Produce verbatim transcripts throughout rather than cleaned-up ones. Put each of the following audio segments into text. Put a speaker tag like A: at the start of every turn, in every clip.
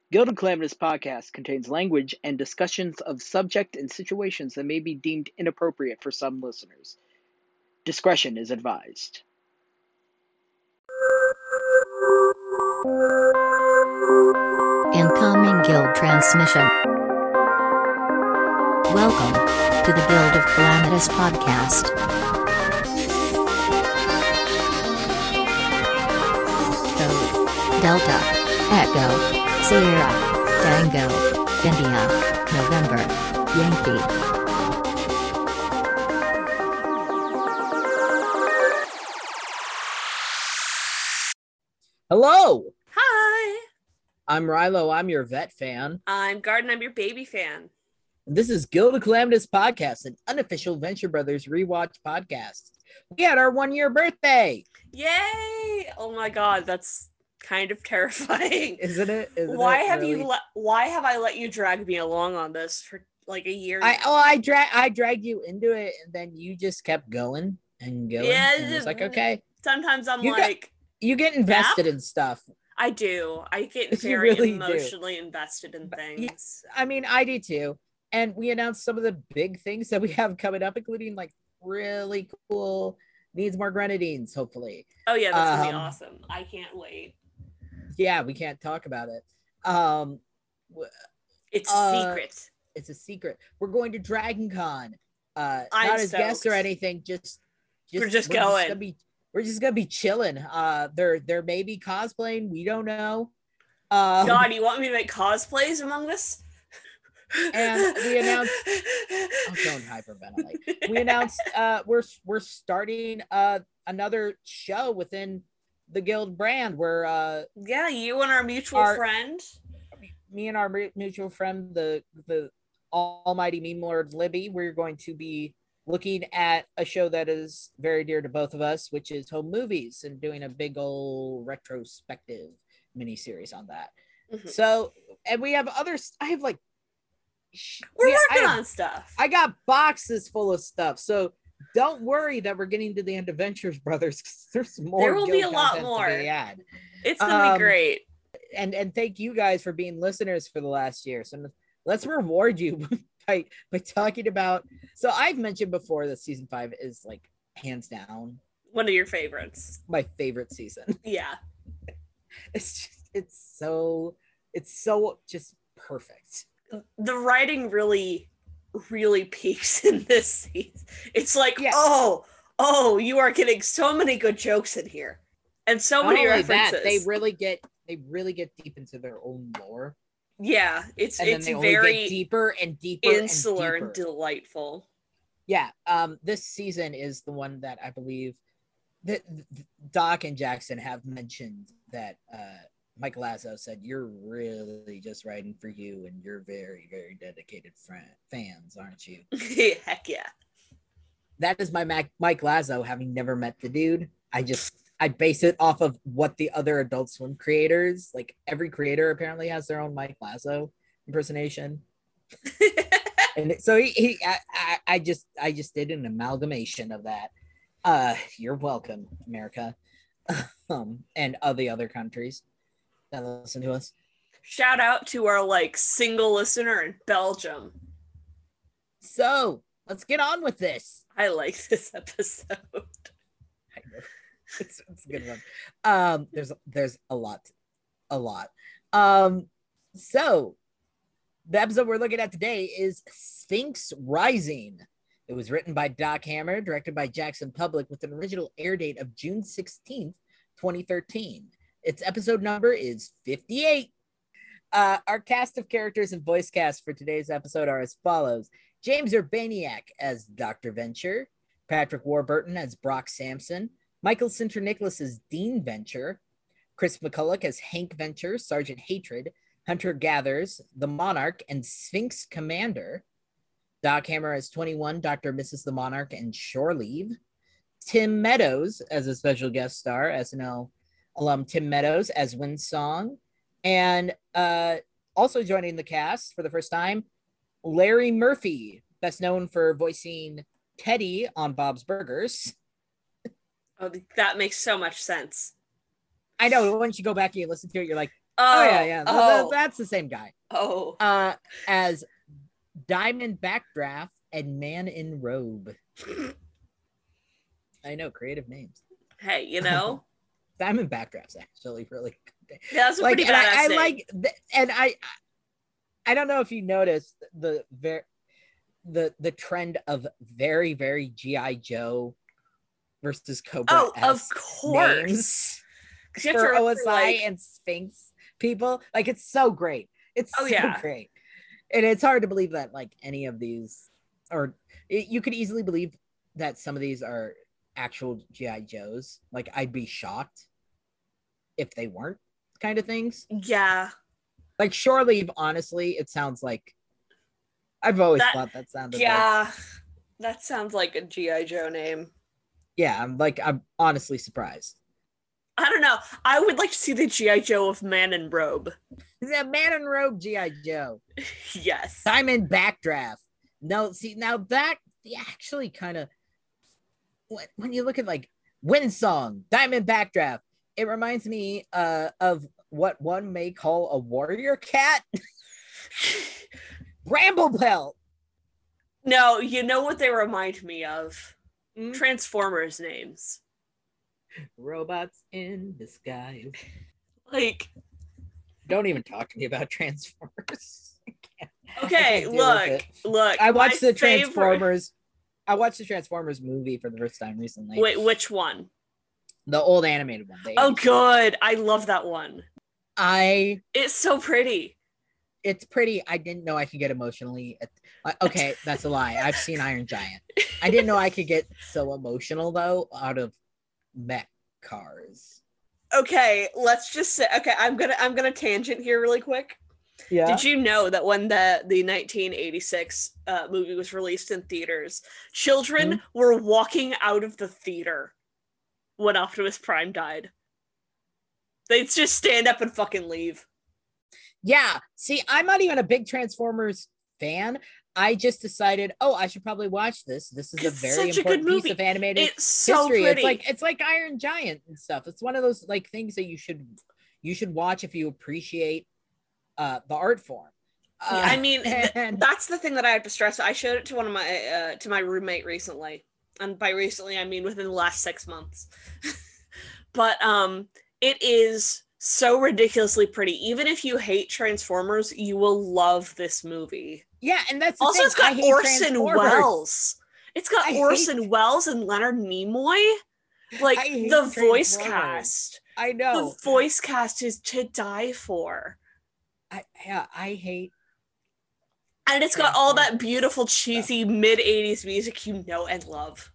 A: Guild of Calamitous podcast contains language and discussions of subject and situations that may be deemed inappropriate for some listeners. Discretion is advised.
B: Incoming Guild transmission. Welcome to the Guild of Calamitous podcast. Code Delta Echo Sierra Tango India November Yankee.
A: Hello!
C: Hi!
A: I'm Rilo. I'm your vet fan.
C: I'm Garden. I'm your baby fan.
A: This is Guild of Calamitous podcast, an unofficial Venture Brothers rewatch podcast. We had our one year birthday!
C: Yay! Oh my god, that's kind of terrifying.
A: Isn't it? Isn't
C: why
A: it
C: have
A: really?
C: you let why have I let you drag me along on this for like a year
A: I
C: now?
A: oh I drag I dragged you into it, and then you just kept going and going.
C: Yeah,
A: and it was like, okay,
C: sometimes I'm
A: You got-
C: like,
A: you get invested
C: Yep.
A: in stuff.
C: I do. I get
A: You
C: very
A: really do.
C: emotionally invested in
A: But, yeah,
C: things.
A: I mean, I do too. And we announced some of the big things that we have coming up, including like really cool Needs More Grenadines, hopefully.
C: Oh yeah, that's gonna be
A: um,
C: awesome. I can't wait.
A: Yeah, we can't talk about it. Um, w-
C: It's
A: uh,
C: a secret.
A: it's a secret. We're going to Dragon Con. Uh,
C: I'm
A: not as guests or
C: stoked.
A: anything. Just, just
C: We're just going.
A: gonna be, we're just gonna be chilling. Uh, there, there may be cosplaying. We don't know. Um,
C: God, you want me to make cosplays among this?
A: And we announced- Oh, don't hyperventilate. We announced uh we're we're starting uh another show within the Guild brand where uh
C: Yeah, you and our mutual
A: Our-
C: friend.
A: me and our mu- mutual friend the the almighty meme lord Libby, we're going to be looking at a show that is very dear to both of us, which is home movies, and doing a big old retrospective miniseries on that.
C: Mhm.
A: So, and we have others. I have like sh-
C: We're
A: yeah, I
C: working
A: have
C: on stuff.
A: I got boxes full of stuff, so don't worry that we're getting to the end of Ventures Brothers, 'cause there's more.
C: There will be
A: Guild
C: a lot
A: content
C: more.
A: to be had.
C: It's gonna
A: um,
C: be great.
A: And and thank you guys for being listeners for the last year. So let's reward you by by talking about. So I've mentioned before that season five is like hands down
C: One of your favorites.
A: my favorite season.
C: Yeah.
A: It's just it's so it's so just perfect.
C: The writing really, really peaks in this season. It's like,
A: Yeah.
C: oh, oh, you are getting so many good jokes in here. And so
A: Not
C: many
A: only
C: references.
A: that, they really get they really get deep into their own lore.
C: yeah, it's
A: And then
C: it's
A: they only get
C: very
A: deeper and deeper
C: insular
A: and
C: and
A: deeper.
C: delightful.
A: Yeah, um, this season is the one that I believe that Doc and Jackson have mentioned that uh, Mike Lazo said, "You're really just writing for you, and you're very, very dedicated friend, fans, aren't you?"
C: Heck yeah.
A: That is my Mac- Mike Lazo. Having never met the dude, I just I base it off of what the other Adult Swim creators, like every creator apparently has their own Mike Lazo impersonation. And so he, he I, I, I just I just did an amalgamation of that. Uh, you're welcome, America, um, and all the other countries that listen to us.
C: Shout out to our like single listener in Belgium.
A: So let's get on with this.
C: I like this episode.
A: I know. It's, it's a good one. Um, there's there's a lot, a lot. Um, so the episode we're looking at today is Sphinx Rising. It was written by Doc Hammer, directed by Jackson Public, with an original air date of June sixteenth, twenty thirteen. Its episode number is fifty-eight. Uh, our cast of characters and voice cast for today's episode are as follows: James Urbaniak as Doctor Venture, Patrick Warburton as Brock Sampson, Michael Sinter Nicholas as Dean Venture, Chris McCulloch as Hank Venture, Sergeant Hatred, Hunter Gathers, the Monarch, and Sphinx Commander. Doc Hammer as twenty-one, Doctor and Missus the Monarch, and Shore Leave. Tim Meadows as a special guest star, S N L alum Tim Meadows as Windsong. And uh, also joining the cast for the first time, Larry Murphy, best known for voicing Teddy on Bob's Burgers.
C: Oh, that makes so much sense.
A: I know, once you go back and you listen to it, you're like,
C: Oh,
A: Oh yeah, yeah. th- th-
C: Oh,
A: that's the same guy.
C: oh.
A: Uh, as Diamond Backdraft and Man in Robe. I know, creative names.
C: Hey, you know,
A: Diamond Backdraft's actually really good.
C: yeah, that's a
A: Like,
C: pretty
A: and
C: badass
A: I, I
C: name.
A: like, th- and I, I don't know if you noticed the very, the the trend of very very G I Joe versus Cobra.
C: Oh, of course.
A: Names
C: 'Cause you have to
A: for
C: remember,
A: O S I
C: like-
A: and Sphinx people. Like, it's so great. It's
C: Oh,
A: so
C: yeah.
A: great. And it's hard to believe that like any of these, or it, you could easily believe that some of these are actual G I Joes. Like, I'd be shocked if they weren't, kind of things.
C: Yeah,
A: Like Shore Leave, honestly, it sounds like, I've always
C: That-
A: thought that sounded like,
C: yeah. That sounds like a G I Joe name.
A: yeah, I'm like, I'm honestly surprised.
C: I don't know. I would like to see the G I Joe of Man in Robe.
A: The Man in Robe G I Joe.
C: Yes.
A: Diamond Backdraft. No, see, now that actually kind of, when, when you look at like Windsong, Diamond Backdraft, it reminds me uh, of what one may call a warrior cat. Bramblebelt.
C: No, you know what they remind me of?
A: Mm.
C: Transformers names.
A: Robots in disguise.
C: Like,
A: Don't even talk to me about Transformers. I can't- I
C: okay,
A: can't deal with
C: look,
A: it.
C: look.
A: I watched
C: my
A: the
C: favorite-
A: Transformers. I watched the Transformers movie for the first time recently.
C: Wait, which one?
A: The old animated one. the
C: Oh,
A: eighties.
C: good. I love that one.
A: I
C: It's so pretty.
A: it's pretty. I didn't know I could get emotionally. uh, Okay, that's a lie. I've seen Iron Giant. I didn't know I could get so emotional though out of mech cars.
C: Okay, let's just say. Okay, I'm gonna I'm gonna tangent here really quick.
A: Yeah.
C: Did you know that when the the nineteen eighty-six uh, movie was released in theaters, children
A: Mhm.
C: were walking out of the theater when Optimus Prime died? They'd just stand up and fucking leave.
A: Yeah. See, I'm not even a big Transformers fan. I just decided, oh, I should probably watch this. This is a
C: It's
A: very
C: such a good
A: important piece
C: movie.
A: of animated
C: It's so
A: history.
C: pretty.
A: It's like it's like Iron Giant and stuff. It's one of those like things that you should you should watch if you appreciate uh the art form. Uh,
C: I mean, th-
A: and-
C: that's the thing that I have to stress. I showed it to one of my uh, to my roommate recently, and by recently I mean within the last six months. But um, it is so ridiculously pretty. Even if you hate Transformers, you will love this movie.
A: yeah, and that's the
C: Also,
A: thing.
C: it's got
A: I hate
C: Orson
A: Transformers.
C: Welles. It's got
A: I hate-
C: Orson Welles and Leonard Nimoy. Like
A: I hate
C: the voice
A: Transformers.
C: cast.
A: I know.
C: The voice cast is to die for.
A: I yeah, I hate.
C: And it's got all that
A: Transformers
C: beautiful, cheesy mid eighties music you know and love.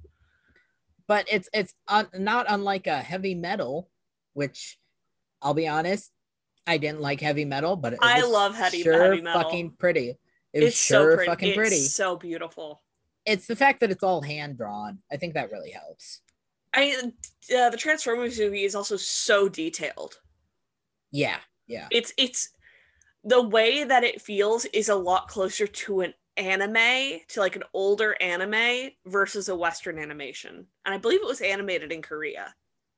A: But it's it's un, not unlike a heavy metal, which I'll be honest, I didn't like heavy metal, but it
C: I
A: was
C: love heavy-
A: sure
C: heavy metal.
A: fucking pretty. It was
C: It's
A: sure
C: so pretty.
A: fucking
C: it's
A: pretty.
C: so beautiful.
A: It's the fact that it's all hand drawn. I think that really helps.
C: I uh, the Transformers movie is also so detailed.
A: Yeah, yeah.
C: It's it's the way that it feels is a lot closer to an anime, to like an older anime versus a Western animation. And I believe it was animated in Korea.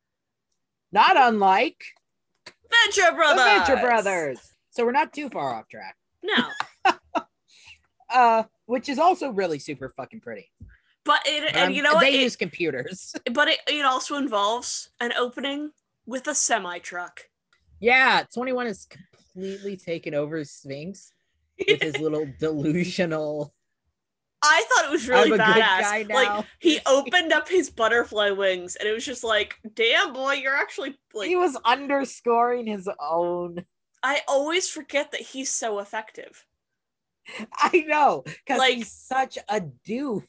A: Not unlike
C: Venture
A: the
C: Brothers.
A: Venture Brothers. So we're not too far off track.
C: No,
A: Uh, which is also really super fucking pretty.
C: but it
A: But,
C: and
A: um,
C: you know what?
A: they
C: It-
A: use computers.
C: but it, it also involves an opening with a semi truck.
A: Yeah, twenty-one is completely taken over Sphinx with his little delusional.
C: I thought it was really
A: I'm a good
C: badass.
A: guy now.
C: Like he opened up his butterfly wings, and it was just like, "Damn, boy, you're actually like."
A: He was underscoring his own.
C: I always forget that he's so effective.
A: I know, because
C: Like-
A: he's such a doof.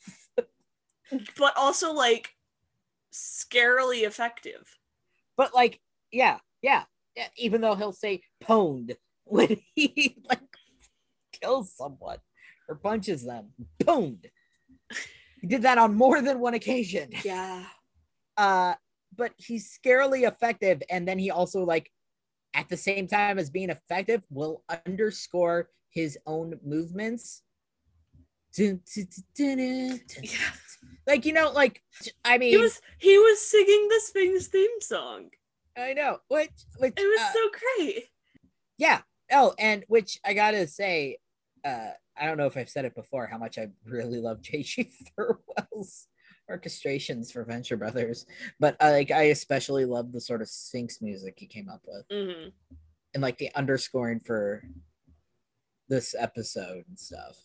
C: But also like scarily effective.
A: But like, yeah, yeah, yeah. Even though he'll say "pwned" when he like kills someone or punches them, "pwned." He did that on more than one occasion.
C: Yeah.
A: Uh, but he's scarily effective, and then he also like, at the same time as being effective, will underscore his own movements. Dun, dun, dun, dun, dun, dun.
C: Yeah.
A: Like, you know, like, I mean,
C: He was he was singing the Sphinx theme song.
A: I know, which, which,
C: It was
A: uh,
C: so great.
A: Yeah. Oh, and which I gotta say, uh, I don't know if I've said it before, how much I really love J G Thirlwell's orchestrations for Venture Brothers, but uh, like I especially love the sort of Sphinx music he came up with,
C: Mm-hmm.
A: and like the underscoring for this episode and stuff.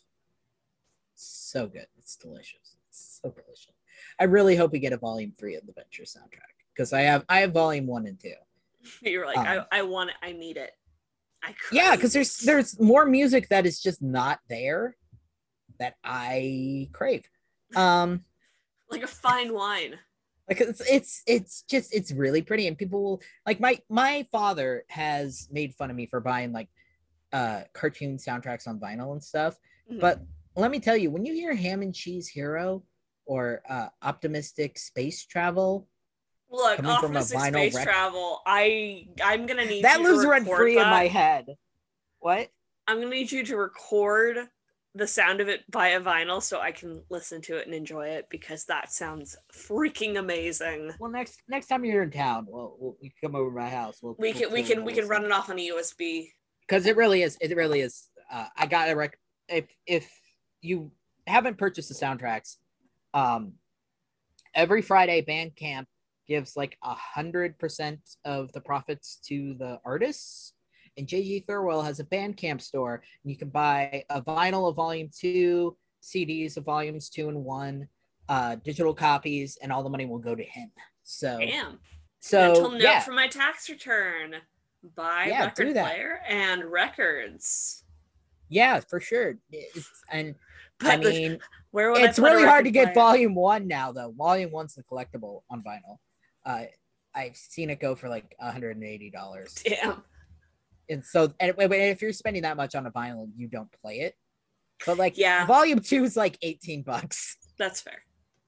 A: So good. It's delicious. It's so delicious. I really hope we get a volume three of the Venture soundtrack because I have I have volume one and two.
C: You're like,
A: Um,
C: I, I want it. I need it. I
A: yeah, because
C: crave
A: there's
C: it.
A: there's more music that is just not there that I crave. Um,
C: Like a fine wine.
A: like it's it's it's just it's really pretty, and people will like my my father has made fun of me for buying like uh cartoon soundtracks on vinyl and stuff,
C: Mhm.
A: but let me tell you, when you hear Ham and Cheese Hero or uh Optimistic Space Travel
C: Look,
A: coming from a
C: optimistic
A: vinyl
C: space
A: rec-
C: travel. I I'm gonna need
A: that
C: you to
A: lives rent
C: record
A: free
C: that.
A: in my head. What?
C: I'm gonna need you to record the sound of it via vinyl so I can listen to it and enjoy it because that sounds freaking amazing.
A: Well, next next time you're in town, we'll, we'll you can come over to my house. We'll
C: We
A: we'll
C: can we
A: chill
C: can
A: and
C: we
A: we'll
C: can run
A: listen.
C: it off on a U S B.
A: Because it really is. It really is. Uh, I got to rec. If if you haven't purchased the soundtracks, um, every Friday Bandcamp gives like a hundred percent of the profits to the artists. And J G Thirlwell has a Bandcamp store, and you can buy a vinyl of Volume Two, C Ds of Volumes Two and One, uh, digital copies, and all the money will go to him. So,
C: Damn.
A: so
C: Mental note
A: yeah,
C: for my tax return. Buy
A: Yeah,
C: record
A: do that.
C: player and records.
A: yeah, for sure. It's and
C: But
A: I
C: the-
A: mean,
C: where would
A: it's
C: I put a
A: really hard
C: record
A: to get
C: player?
A: Volume One now, though. Volume One's the collectible on vinyl. Uh, I've seen it go for like one hundred and eighty dollars.
C: Damn.
A: And so, and if you're spending that much on a vinyl, you don't play it. But like,
C: Yeah.
A: Volume Two is like eighteen bucks.
C: That's fair.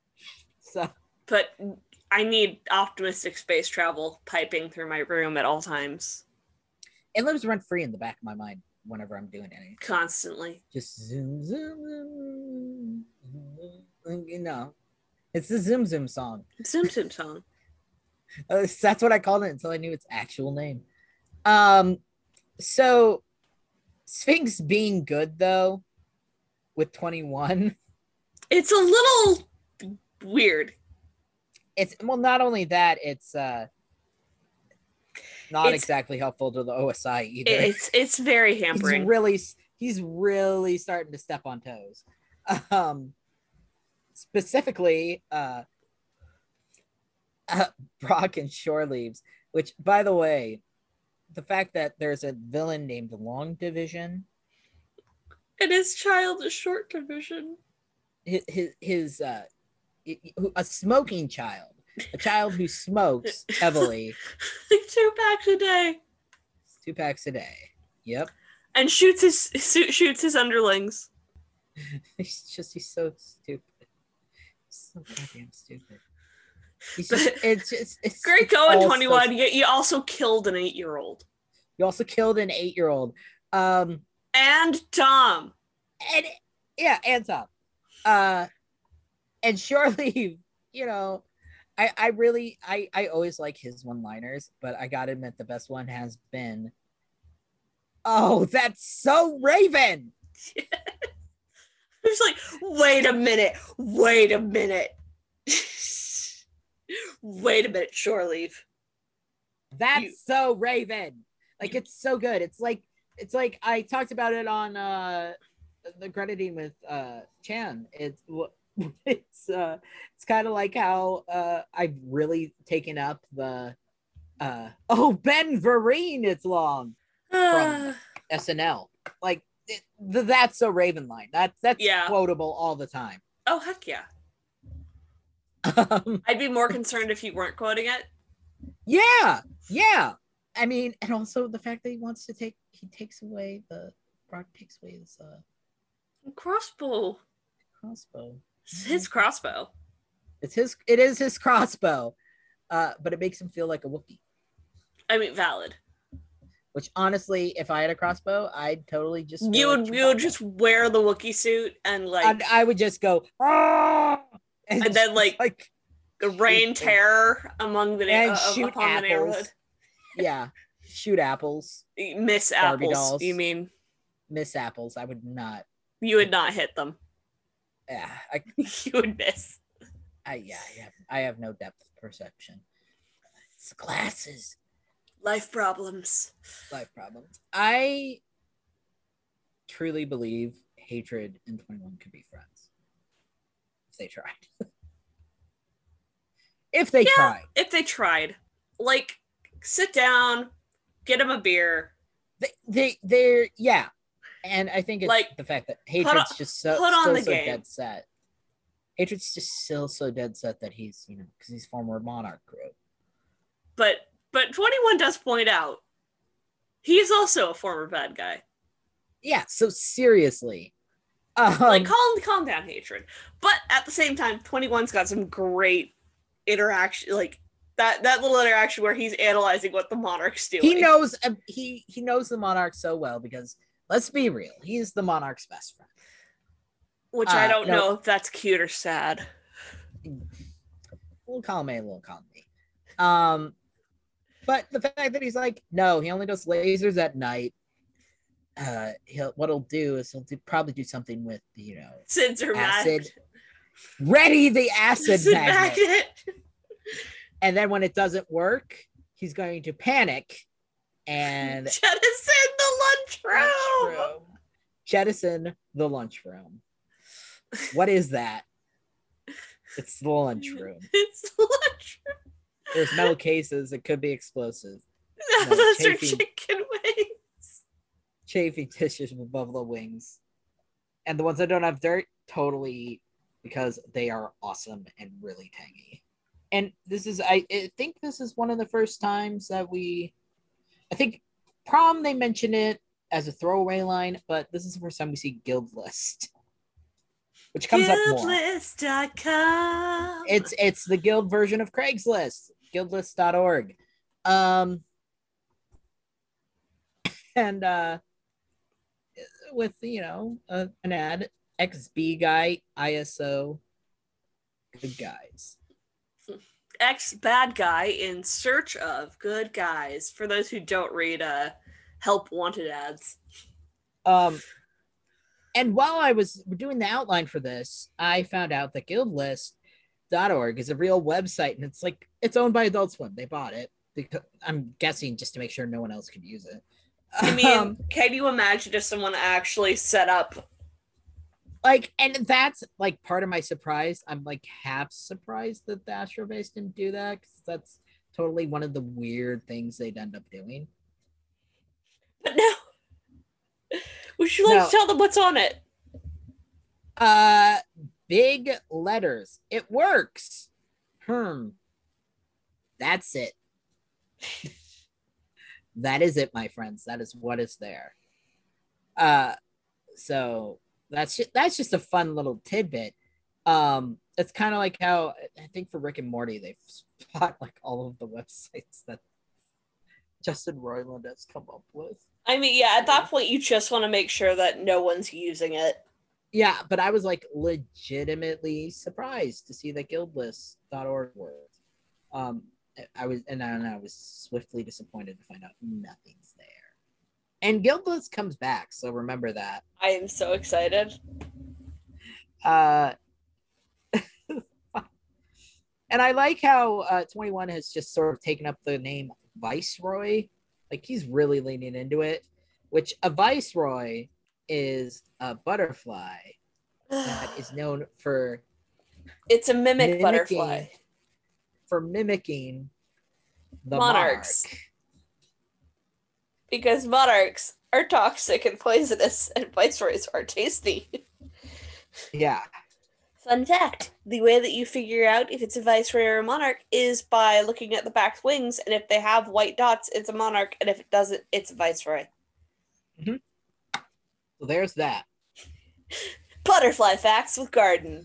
A: So
C: But I need optimistic space travel piping through my room at all times.
A: it lives rent free in the back of my mind whenever I'm doing anything.
C: Constantly.
A: Just zoom, zoom, zoom. You know, it's the Zoom Zoom song.
C: Zoom Zoom song.
A: Uh, that's what I called it until I knew its actual name. Um, so Sphinx being good though, with twenty-one,
C: It's a little weird.
A: it's well, not only that, it's uh not
C: It's-
A: exactly helpful to the O S I either.
C: It's it's very
A: he's
C: hampering.
A: really he's really starting to step on toes. Um, specifically, uh, uh Brock and Shore Leaves, which, by the way, the fact that there's a villain named Long Division,
C: It is childish short division.
A: his his, his uh, a smoking child, a child who smokes heavily,
C: Like two packs a day.
A: two packs a day. Yep,
C: And shoots his shoots his underlings.
A: he's just he's so stupid, so goddamn stupid. He's just, it's just it's
C: Great
A: it's
C: going,
A: all so
C: twenty-one. Yet you also killed an eight-year-old.
A: You also killed an eight-year-old. Um,
C: And Tom.
A: and yeah, and Tom. Uh, and surely, you know, I I really I I always like his one-liners, but I gotta admit the best one has been, "Oh, that's so Raven."
C: It's like, wait a minute, wait a minute. Wait a minute, shore leave.
A: That's
C: You-
A: so Raven. Like
C: You-
A: it's so good. It's like it's like I talked about it on uh the crediting with uh Chan. It's it's uh it's kind of like how uh I've really taken up the uh oh Ben Vereen it's long
C: Ah,
A: S N L. Like it, the that's so Raven line. That's that's
C: Yeah.
A: quotable all the time.
C: oh, heck yeah.
A: Um,
C: I'd be more concerned if you weren't quoting it.
A: yeah, yeah. I mean, and also the fact that he wants to take he takes away the Brock takes away his uh
C: Crossbow.
A: crossbow.
C: It's his crossbow.
A: It's his it is his crossbow. Uh, but it makes him feel like a Wookiee.
C: I mean, valid.
A: Which honestly, if I had a crossbow, I'd totally just
C: You
A: feel
C: would
A: like
C: you would
A: Chewbacca.
C: just wear the Wookiee suit and like
A: and I would just go "Ah!"
C: And then,
A: just,
C: like,
A: like
C: rain terror among the
A: and
C: uh,
A: shoot
C: upon the
A: apples.
C: neighborhood.
A: Yeah, shoot apples,
C: Miss
A: Barbie
C: Apples,
A: dolls.
C: you mean?
A: Miss apples. I would not.
C: You would not hit them.
A: Yeah, I,
C: You would miss.
A: I yeah, I have, I have no depth perception. It's glasses.
C: Life problems.
A: Life problems. I truly believe Hatred and twenty-one could be friends if they tried. if they
C: Yeah,
A: tried.
C: If they tried. Like, sit down, get them a beer.
A: They, they, they're, yeah. And I think it's
C: Like,
A: the fact that Hatred's
C: on-
A: just so,
C: put on
A: still
C: the
A: so
C: game.
A: dead set. Hatred's just still so dead set that he's, you know, because he's former Monarch group.
C: But but twenty-one does point out he's also a former bad guy.
A: Yeah, so seriously. Um,
C: Like, calm, calm down, Hatred. But at the same time, twenty-one's got some great interaction, like that that little interaction where he's analyzing what the Monarch's doing.
A: he knows uh, he he knows the Monarch so well because let's be real, he's the Monarch's best friend.
C: Which
A: uh,
C: I don't
A: no.
C: know if that's cute or sad.
A: Little column A, little column B. Um, but the fact that he's like, no, he only does lasers at night. Uh, he'll what he'll do is he'll do, probably do something with you know
C: Since are
A: acid.
C: mad.
A: Ready the acid
C: Acid
A: magnet.
C: magnet.
A: And then when it doesn't work, he's going to panic and
C: Jettison the lunchroom.
A: lunchroom. Jettison the lunchroom. What is that? It's the lunchroom.
C: It's the lunchroom.
A: There's metal cases. It could be explosive.
C: No,
A: No,
C: those are
A: chafing.
C: chicken wings.
A: Chafing dishes with buffalo wings. And the ones that don't have dirt, totally eat because they are awesome and really tangy. And this is, I, I think this is one of the first times that we, I think prom, they mention it as a throwaway line, but this is the first time we see Guild List, which comes up more.
C: Guildlist dot com.
A: It's it's the guild version of Craigslist, guildlist dot org. Um, and uh, with, you know, uh, an ad, X B guy, I S O, good guys.
C: Ex bad guy in search of good guys. For those who don't read uh help wanted ads.
A: Um, and while I was doing the outline for this, I found out that guild list dot org is a real website, and it's like it's owned by Adult Swim. They bought it because I'm guessing just to make sure no one else could use it.
C: I mean,
A: Um,
C: can you imagine if someone actually set up
A: like, and that's like part of my surprise. I'm like half surprised that the Astrobase didn't do that because that's totally one of the weird things they'd end up doing.
C: but no. Would you like
A: No.
C: to tell them what's on it?
A: Uh, big letters. It works. Hmm. That's it. That is it, my friends. That is what is there. Uh, so that's just, that's just a fun little tidbit. Um, it's kind of like how I think for Rick and Morty they've spot like all of the websites that Justin Roiland has come up with.
C: I mean, yeah, at that point you just want to make sure that no one's using it.
A: Yeah, but I was like legitimately surprised to see that guild list dot org worked. Um, I was, and I, I was swiftly disappointed to find out nothing's there. And Guild List comes back, so remember that.
C: I am so excited.
A: Uh, and I like how uh, twenty-one has just sort of taken up the name Viceroy. Like he's really leaning into it, which a Viceroy is a butterfly that is known for
C: It's a mimic
A: mimicking-
C: butterfly.
A: for mimicking the
C: Monarchs.
A: monarch.
C: Because monarchs are toxic and poisonous, and viceroys are tasty.
A: Yeah.
C: Fun fact, the way that you figure out if it's a viceroy or a monarch is by looking at the back wings, and if they have white dots, it's a monarch, and if it doesn't, it's a viceroy.
A: So there's that.
C: Butterfly facts with Garden.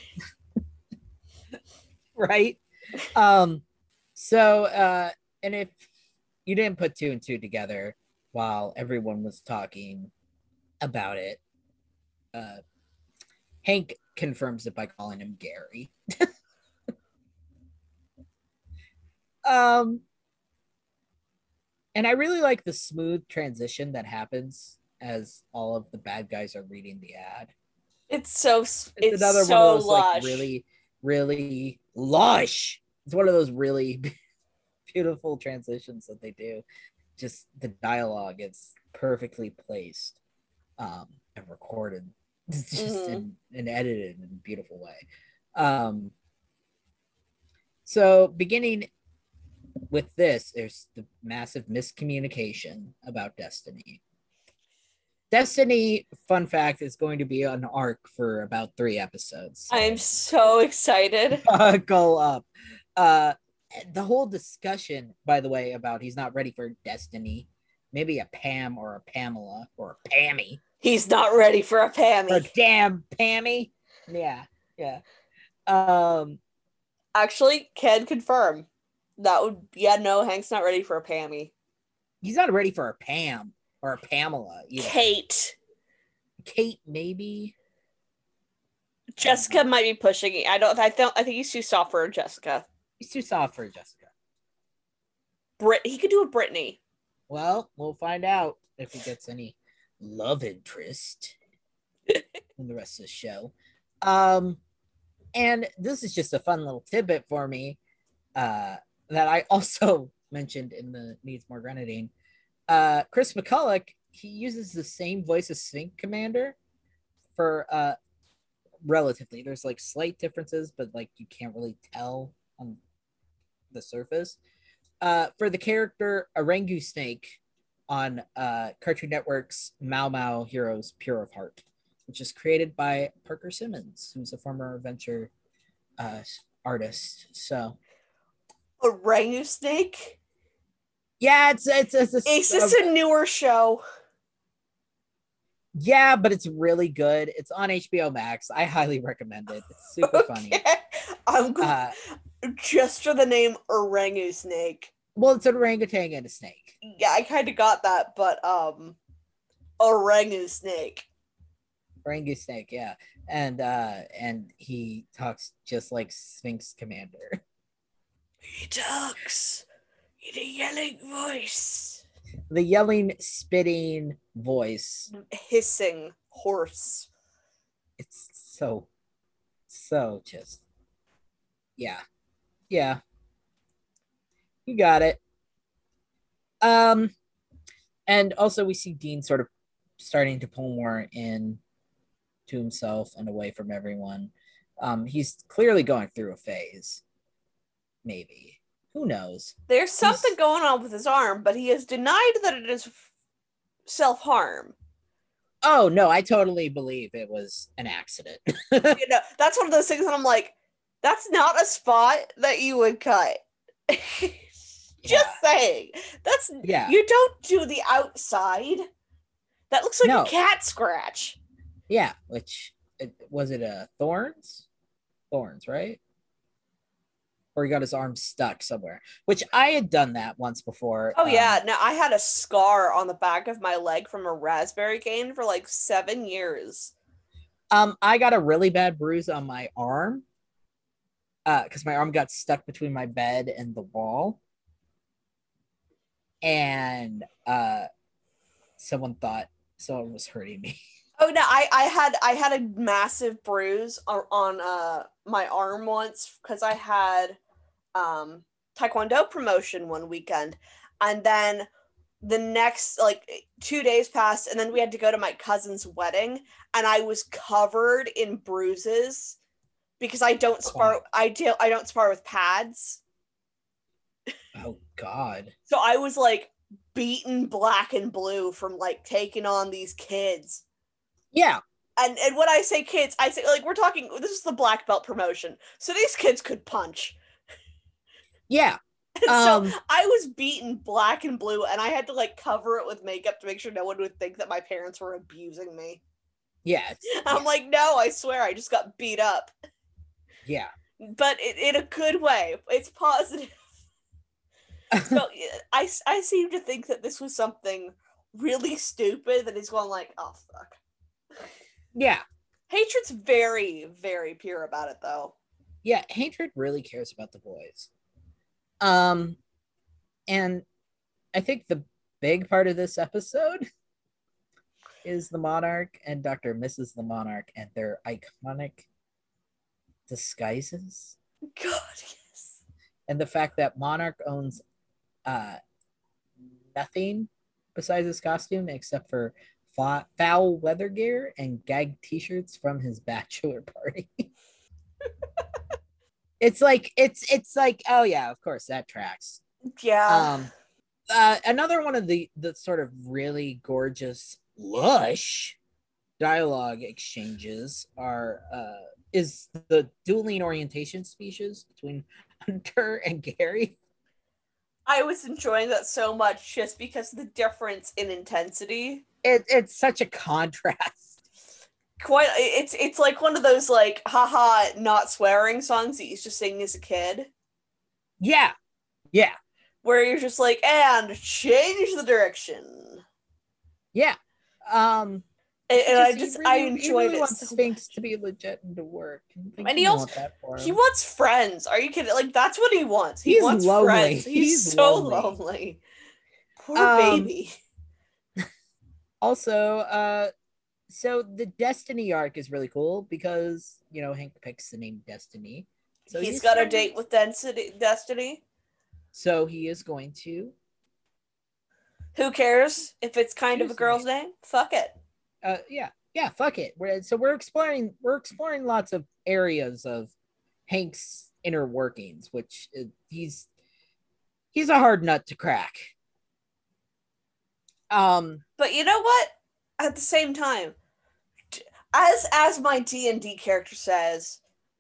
A: Right? Um, so, uh, and if you didn't put two and two together while everyone was talking about it, uh, Hank confirms it by calling him Gary. um, and I really like the smooth transition that happens as all of the bad guys are reading the ad.
C: It's so it's,
A: It's another
C: so
A: one of those
C: lush.
A: like really, really lush. It's one of those really beautiful transitions that they do. Just the dialogue is perfectly placed um, and recorded, just
C: Mhm.
A: in, and edited in a beautiful way. Um, so beginning with this, there's the massive miscommunication about Destiny. Destiny, fun fact, is going to be an arc for about three episodes. So
C: I'm so excited.
A: buckle up. Uh, the whole discussion, by the way, about he's not ready for Destiny, maybe a Pam or a Pamela or a Pammy.
C: He's not ready for a
A: Or
C: Pammy.
A: damn Pammy. Yeah, yeah. Um,
C: Actually, can confirm. That would yeah, no, Hank's not ready for a Pammy.
A: he's not ready for a Pam or a Pamela either.
C: Kate.
A: Kate, maybe.
C: Jessica might be pushing it. I don't I don't I think he's too soft for Jessica.
A: He's too soft for Jessica.
C: Brit he could do a Brittany.
A: Well, we'll find out if he gets any love interest in the rest of the show. Um, and this is just a fun little tidbit for me uh, that I also mentioned in the Needs More Grenadine. Uh, Chris McCulloch, he uses the same voice as Sphinx Commander for uh, relatively. There's like slight differences, but like you can't really tell on the surface. Uh, for the character Orangu Snake on uh, Cartoon Network's Mau Mau Heroes Pure of Heart, which is created by Parker Simmons, who's a former adventure uh, artist. So,
C: Orangu Snake?
A: yeah, it's it's it's. it's
C: Is this a newer show?
A: Yeah, but it's really good. It's on H B O Max. I highly recommend it. It's super
C: Okay.
A: funny.
C: I'm go-
A: Uh,
C: just for the name Orangu Snake.
A: well, it's an orangutan and a snake.
C: Yeah, I kind of got that, but um, Orangu Snake.
A: Orangu Snake, yeah. And uh and he talks just like Sphinx Commander.
C: He talks in a yelling voice,
A: The yelling, spitting voice.
C: hissing horse.
A: It's so so just yeah. Yeah. You got it. Um and also we see Dean sort of starting to pull more in to himself and away from everyone. Um, he's clearly going through a phase. Maybe. Who knows?
C: There's something
A: He's-
C: going on with his arm, but he has denied that it is self harm.
A: Oh, no, I totally believe it was an accident.
C: You know, that's one of those things that I'm like, that's not a spot that you would cut. Just
A: Yeah.
C: saying. That's
A: Yeah.
C: you don't do the outside. That looks like
A: No.
C: a cat scratch.
A: Yeah, which it, was it a thorns? Thorns, right? Or he got his arm stuck somewhere, which I had done that once before.
C: Oh
A: Um,
C: yeah, no, I had a scar on the back of my leg from a raspberry cane for like seven years.
A: Um, I got a really bad bruise on my arm uh, because my arm got stuck between my bed and the wall. And uh, someone thought someone was hurting me.
C: Oh no, I, I had I had a massive bruise on, on uh my arm once because I had um Taekwondo promotion one weekend, and then the next like two days passed, and then we had to go to my cousin's wedding, and I was covered in bruises because I don't spar I do I don't spar with pads.
A: Oh, God.
C: So I was like beaten black and blue from like taking on these kids.
A: Yeah.
C: And and when I say kids, I say like we're talking this is the black belt promotion. So these kids could punch.
A: Yeah.
C: And
A: Um,
C: so I was beaten black and blue, and I had to like cover it with makeup to make sure no one would think that my parents were abusing me.
A: Yeah. it's-
C: I'm
A: yeah.
C: like, no, I swear I just got beat up.
A: Yeah.
C: But it, in a good way. It's positive. So I, I seem to think that this was something really stupid that he's going like, oh fuck.
A: Yeah.
C: Hatred's very, very pure about it though.
A: Yeah. Hatred really cares about the boys. Um, and I think the big part of this episode is the Monarch and Doctor Missus the Monarch and their iconic disguises.
C: God, yes.
A: And the fact that Monarch owns uh, nothing besides his costume except for fa- foul leather gear and gag t-shirts from his bachelor party. It's like it's it's like oh yeah, of course that tracks.
C: Yeah.
A: Um, uh, another one of the the sort of really gorgeous, lush dialogue exchanges are uh is the dueling orientation speeches between Hunter and Gary.
C: I was enjoying that so much just because of the difference in intensity.
A: It, it's such a contrast.
C: Quite, it's it's like one of those like haha not swearing songs that you used to sing as a kid.
A: Yeah, yeah,
C: where you're just like, and change the direction.
A: Yeah. Um,
C: and, and I
A: he
C: just
A: really,
C: I
A: he
C: enjoyed
A: really
C: it
A: wants
C: so
A: Sphinx
C: much.
A: to be legit and to work.
C: And he also
A: want that for
C: he
A: him.
C: wants friends. Are you kidding? Like that's what he wants. He
A: He's
C: wants
A: lonely.
C: friends. He's,
A: He's
C: so
A: lonely.
C: lonely. Poor
A: Um,
C: baby.
A: Also, uh, so the Destiny arc is really cool because you know Hank picks the name Destiny. So
C: he's got a
A: trying-
C: date with Density, Destiny.
A: So he is going to.
C: Who cares if it's kind of a
A: Choose
C: girl's
A: the
C: name? Fuck it.
A: Uh, yeah, yeah. Fuck it. We're, so we're exploring. We're exploring lots of areas of Hank's inner workings, which uh, he's he's a hard nut to crack. Um,
C: But you know what? At the same time, as as my D and D character says,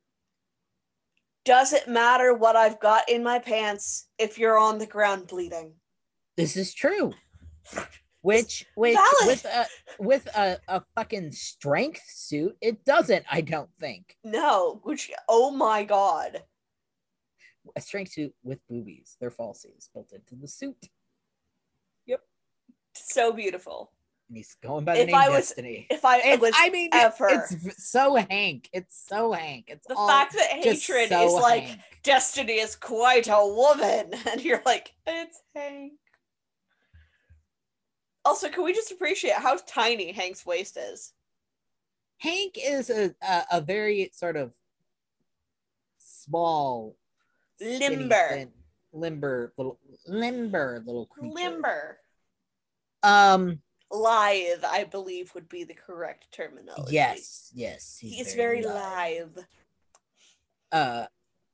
C: does it matter what I've got in my pants if you're on the ground bleeding?
A: this is true. Which, which
C: Valid.
A: with a with a, a fucking strength suit, it doesn't. I don't think
C: No, which oh my god.
A: a strength suit with boobies. They're falsies built into the suit.
C: So beautiful.
A: And he's going by the
C: If
A: name
C: I was-
A: Destiny.
C: If I
A: It's-
C: was
A: I mean,
C: ever
A: it's v- so Hank. It's so Hank. It's
C: the
A: all
C: fact that
A: just
C: hatred
A: so
C: is like
A: Hank.
C: Destiny is quite a woman, and you're like, it's Hank. Also, can we just appreciate how tiny Hank's waist is?
A: Hank is a, a a very sort of small, skinny,
C: Limber.
A: thin, limber little limber little creature.
C: Limber.
A: Um.
C: Lithe, I believe, would be the correct terminology.
A: Yes. Yes.
C: He is very
A: live.
C: lithe.
A: Uh.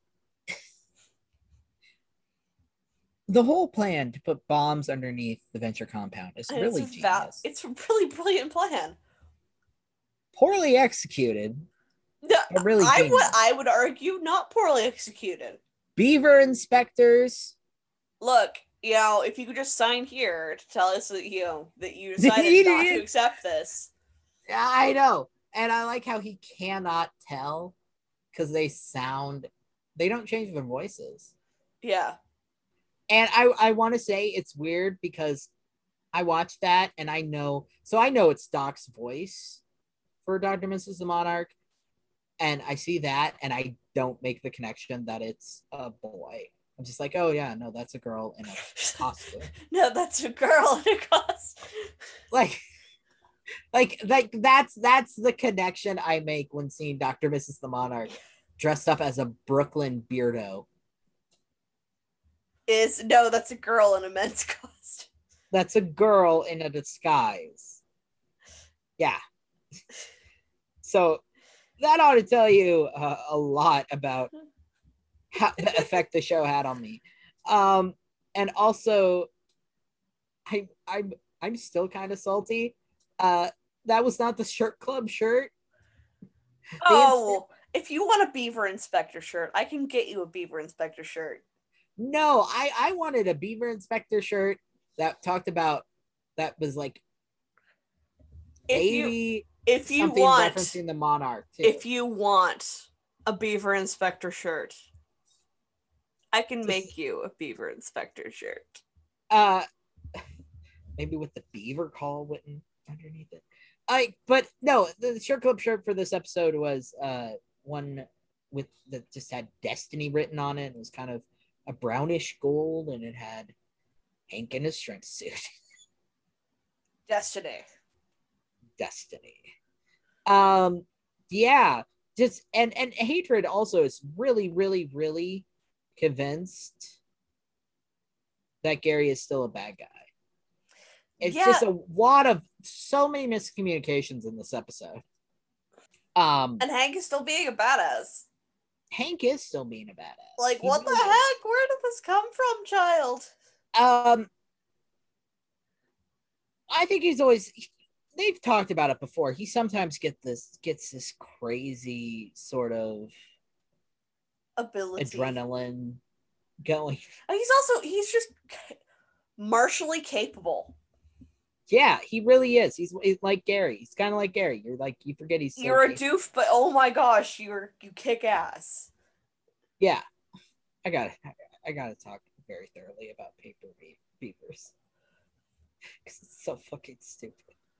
A: The whole plan to put bombs underneath the venture compound is
C: And
A: really
C: it's, a
A: genius.
C: val- it's a really brilliant plan.
A: Poorly executed,
C: No,
A: but really
C: I
A: genius.
C: would I would argue not poorly executed.
A: Beaver inspectors.
C: Look, you know, if you could just sign here to tell us that you know that you decided not to accept this.
A: I know. And I like how he cannot tell because they sound, they don't change their voices.
C: Yeah.
A: And I, I want to say it's weird because I watched that and I know, so I know it's Doc's voice for Doctor Missus the Monarch. And I see that and I don't make the connection that it's a boy. I'm just like, oh yeah, no, that's a girl in a costume.
C: No, that's a girl in a costume.
A: like like like that's that's the connection I make when seeing Doctor Missus the Monarch dressed up as a Brooklyn beardo.
C: Is no, that's a girl in a men's costume.
A: That's a girl in a disguise. Yeah. So that ought to tell you uh, a lot about how the effect the show had on me. Um, and also, I I'm I'm still kind of salty. Uh, that was not the shirt club shirt.
C: Oh, if you want a Beaver Inspector shirt, I can get you a Beaver Inspector shirt.
A: No, I I wanted a Beaver Inspector shirt that talked about that was like
C: If you
A: maybe
C: if you
A: something
C: want
A: referencing the Monarch too.
C: if you want a Beaver Inspector shirt, I can
A: Just-
C: make you a Beaver Inspector shirt.
A: uh maybe with the beaver call written underneath it. I but no, the shirt club shirt for this episode was uh one with that just had Destiny written on it. It was kind of a brownish gold and it had Hank in his strength suit.
C: Destiny.
A: Destiny. Um, yeah, just and and Hatred also is really, really, really convinced that Gary is still a bad guy. It's
C: Yeah.
A: just a lot of so many miscommunications in this episode. Um,
C: And Hank is still being a badass.
A: Hank is still being a badass.
C: Like,
A: He
C: what
A: really
C: the
A: is.
C: heck? Where did this come from, child?
A: Um, I think he's always. They've talked about it before. He sometimes get this gets this crazy sort of
C: Ability.
A: adrenaline going.
C: He's also he's just martially capable.
A: Yeah, he really is. He's, he's like Gary. He's kind of like Gary. You're like you forget he's. So
C: You're a
A: capable.
C: doof, but oh my gosh, you're you kick ass.
A: Yeah, I got to I got to talk very thoroughly about Paper Be- Beavers because it's so fucking stupid.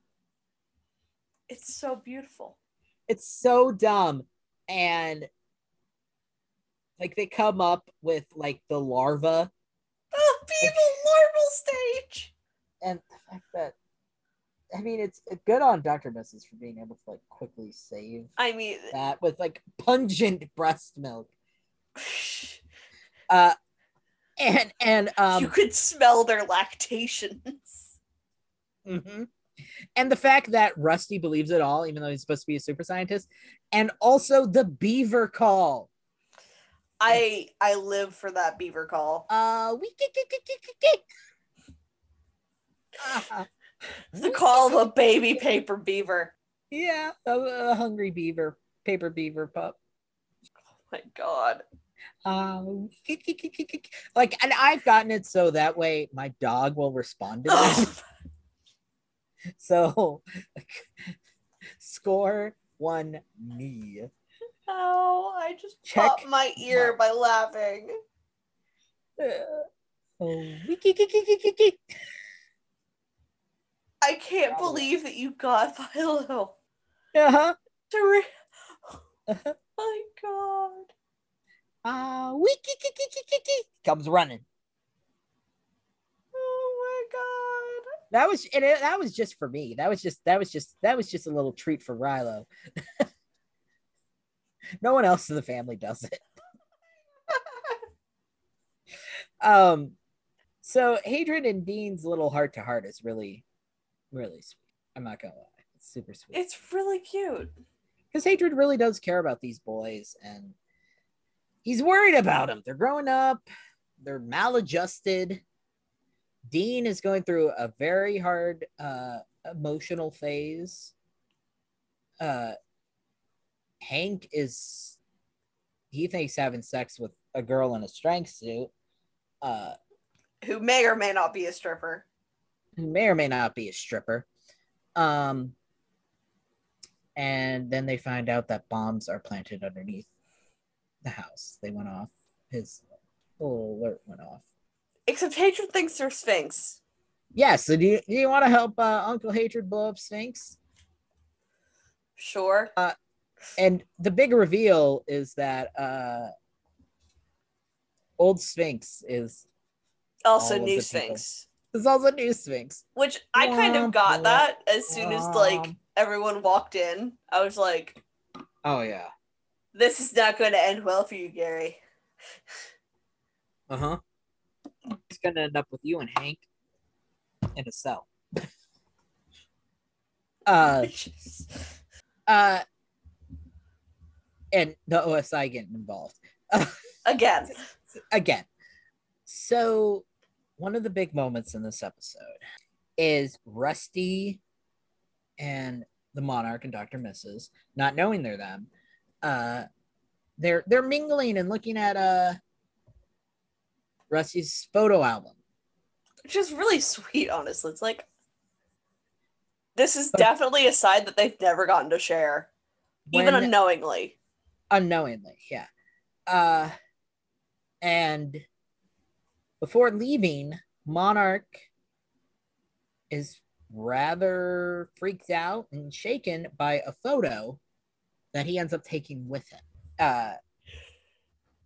C: It's so beautiful.
A: It's so dumb, and like they come up with like the larva.
C: Oh, people larval stage.
A: And the fact that, I mean, it's good on Doctor Missus for being able to like quickly save
C: I mean,
A: that with like pungent breast milk. Uh, and and um,
C: you could smell their lactations.
A: Mm-hmm. And the fact that Rusty believes it all, even though he's supposed to be a super scientist, and also the beaver call.
C: I I live for that beaver call.
A: Uh, we uh,
C: the call of a baby paper beaver.
A: Yeah, a, a hungry beaver, paper beaver pup.
C: Oh my god.
A: Um, like, and I've gotten it so that way my dog will respond to that. So, like, score one me.
C: Oh, I just
A: Check
C: popped my ear
A: mark.
C: by laughing.
A: Uh, oh,
C: I can't
A: Probably.
C: believe that you got Philo.
A: Uh-huh.
C: Re-
A: Uh-huh.
C: my god.
A: Uh, comes running.
C: Oh my god.
A: That was and it, that was just for me. That was just that was just that was just a little treat for Rilo. No one else in the family does it. um, so Hadrian and Dean's little heart to heart is really, really sweet. I'm not gonna lie, it's super sweet.
C: It's really cute.
A: Because Hadrian really does care about these boys, and he's worried about them. They're growing up. They're maladjusted. Dean is going through a very hard uh, emotional phase. Uh, Hank is, he thinks having sex with a girl in a strength suit, uh,
C: who may or may not be a stripper.
A: Who may or may not be a stripper. Um, and then they find out that bombs are planted underneath the house. They went off. His little alert went off.
C: Except Hatred thinks they're Sphinx.
A: Yeah, so do you, do you want to help uh, Uncle Hatred blow up Sphinx?
C: Sure.
A: Uh, and the big reveal is that uh, old Sphinx is
C: Also
A: all of
C: new
A: the
C: Sphinx.
A: It's also new Sphinx.
C: Which I kind of
A: Womp,
C: got
A: womp,
C: that as soon as like
A: womp.
C: everyone walked in. I was like,
A: Oh, yeah.
C: this is not going to end well for you, Gary.
A: Uh-huh. It's going to end up with you and Hank in a cell. uh, uh, and the O S I getting involved.
C: Again.
A: Again. So, one of the big moments in this episode is Rusty and the Monarch and Doctor Missus, not knowing they're them, uh, they're they're mingling and looking at uh Rusty's photo album.
C: Which is really sweet, honestly. It's like, this is
A: But-
C: definitely a side that they've never gotten to share. Even
A: When-
C: unknowingly.
A: Unknowingly, yeah. Uh, and before leaving, Monarch is rather freaked out and shaken by a photo that he ends up taking with him. Uh,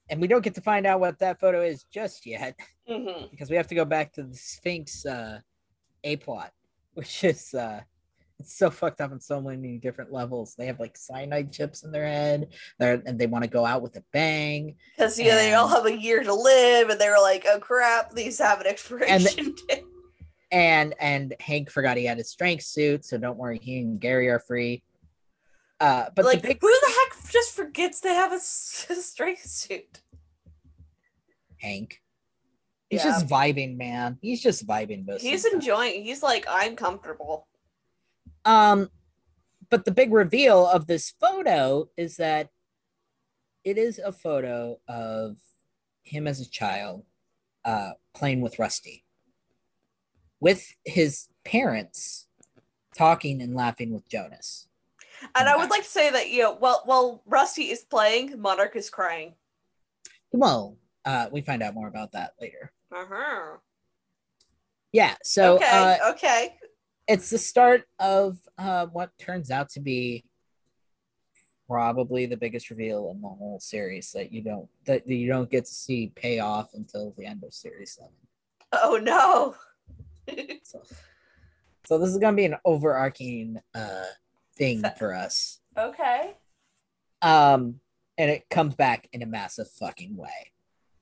A: and we don't get to find out what that photo is just yet
C: Mm-hmm.
A: because we have to go back to the Sphinx uh, A plot, which is uh, it's so fucked up on so many different levels. They have like cyanide chips in their head, They're, and they want to go out with a bang.
C: Because yeah, they all
A: And-
C: have a year to live, and they were like, "Oh crap, these have an expiration date."
A: And and Hank forgot he had his strength suit, so don't worry, he and Gary are free. Uh, but
C: like,
A: the big
C: who the heck just forgets they have a, s- a strength suit?
A: Hank, he's
C: Yeah.
A: just vibing, man. He's just vibing. Most
C: He's
A: of the time.
C: enjoying. He's like, I'm comfortable.
A: Um, but the big reveal of this photo is that it is a photo of him as a child, uh, playing with Rusty, with his parents talking and laughing with Jonas.
C: And I would like to say that, you know, while while Rusty is playing, Monarch is crying.
A: Well, uh, we find out more about that later.
C: Uh-huh.
A: Yeah, so
C: okay,
A: uh,
C: okay.
A: it's the start of uh, what turns out to be probably the biggest reveal in the whole series that you don't that you don't get to see pay off until the end of series seven.
C: Oh no.
A: So, so this is gonna be an overarching uh, thing for us.
C: Okay.
A: Um, and it comes back in a massive fucking way.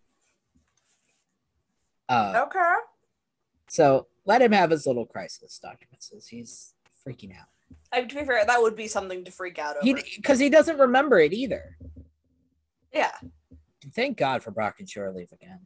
A: Uh,
C: Okay.
A: so let him have his little crisis, Doctor Missus He's freaking out.
C: I mean, to be fair, that would be something to freak out over.
A: He because he doesn't remember it either.
C: Yeah.
A: Thank God for Brock and Shore Leave again.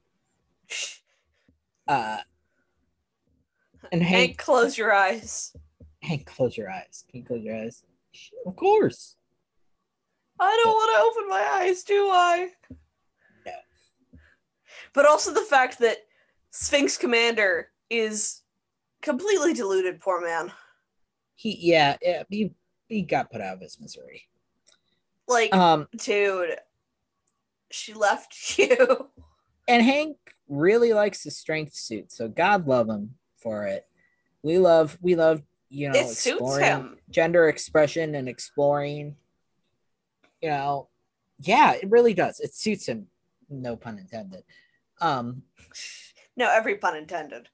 A: Uh, and
C: Hank,
A: Hank,
C: close your eyes.
A: Hank, close your eyes. Can you close your eyes? Of course.
C: I don't want to open my eyes, do I?
A: No.
C: But also the fact that Sphinx Commander is completely deluded, poor man.
A: He, yeah, yeah he, he got put out of his misery.
C: Like,
A: Um,
C: dude, she left you.
A: and Hank really likes his strength suit, so God love him for it. We love, we love, you know,
C: It suits
A: exploring
C: him.
A: gender expression and exploring. You know, yeah, it really does. It suits him. No pun intended. Um,
C: No, every pun intended.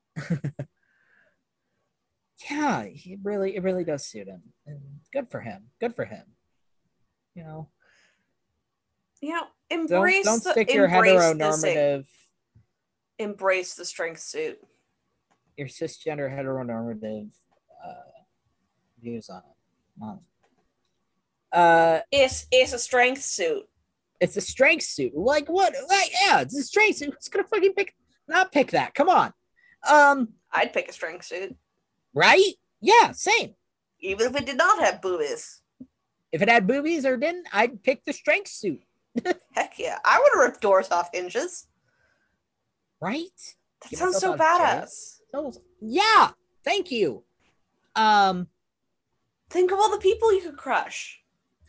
A: yeah, he really, it really does suit him, and good for him. Good for him. You know,
C: You know,
A: don't
C: embrace
A: don't
C: the,
A: stick your
C: embrace the
A: heteronormative,
C: embrace the strength suit.
A: your cisgender heteronormative uh, views on it. On it. Uh,
C: It's it's a strength suit.
A: it's a strength suit. Like what? Like yeah, it's a strength suit. Who's gonna fucking pick? Not pick that. Come on. Um,
C: I'd pick a strength suit,
A: right? Yeah, same.
C: even if it did not have boobies.
A: If it had boobies or didn't, I'd pick the strength suit.
C: Heck yeah, I would have ripped doors off hinges.
A: Right?
C: That
A: Give
C: sounds so
A: myself out of
C: badass.
A: So, yeah. Thank you. Um,
C: Think of all the people you could crush.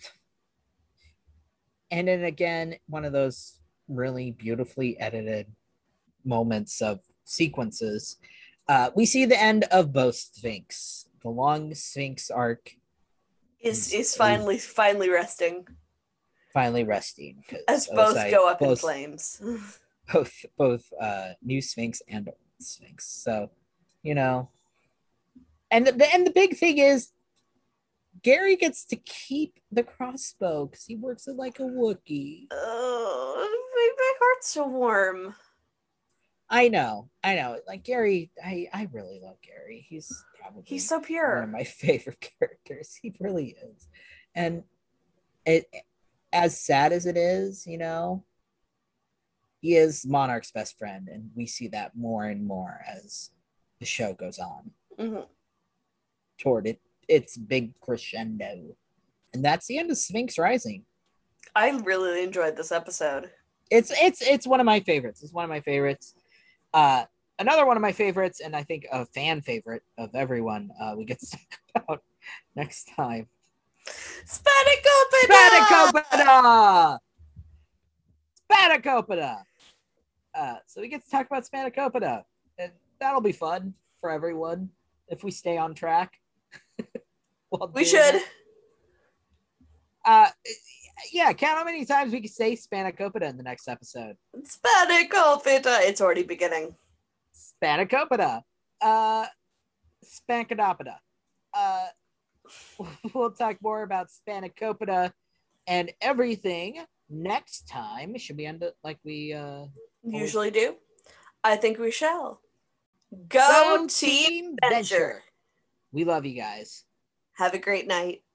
A: and then again, one of those really beautifully edited moments of sequences. Uh, we see the end of both Sphinx. The long Sphinx arc
C: Is
A: Is-
C: is finally finally resting
A: finally resting
C: as
A: because
C: both
A: Osai-
C: go up in
A: both,
C: flames.
A: both both uh, new Sphinx and old Sphinx. So, you know, and the and the big thing is Gary gets to keep the crossbow because he works it like a Wookiee.
C: Oh, my, my heart's so warm.
A: I know, I know. Like Gary, I I really love Gary. He's probably
C: He's so
A: one of
C: pure.
A: my favorite characters. He really is. And it as sad as it is, you know, he is Monarch's best friend, and we see that more and more as the show goes on
C: Mhm.
A: toward it its big crescendo. And that's the end of Sphinx Rising.
C: I really enjoyed this episode.
A: It's it's it's one of my favorites. It's one of my favorites. Uh another one of my favorites, and I think a fan favorite of everyone, uh, we get to talk about next time.
C: Spanakopita!
A: Spanakopita! Spanakopita! Uh, so we get to talk about Spanakopita, and that'll be fun for everyone if we stay on track. while
C: We
A: doing
C: should.
A: it. Uh, yeah, count how many times we can say spanakopita in the next episode.
C: Spanakopita. It's already beginning.
A: Spanakopita. Uh, Spankadopita. Uh, we'll talk more about Spanakopita and everything next time. Should we end it like we uh
C: usually do? I think we shall.
A: Go
C: Go,
A: Team
C: Team
A: Venture.
C: Venture.
A: We love you guys.
C: Have a great night.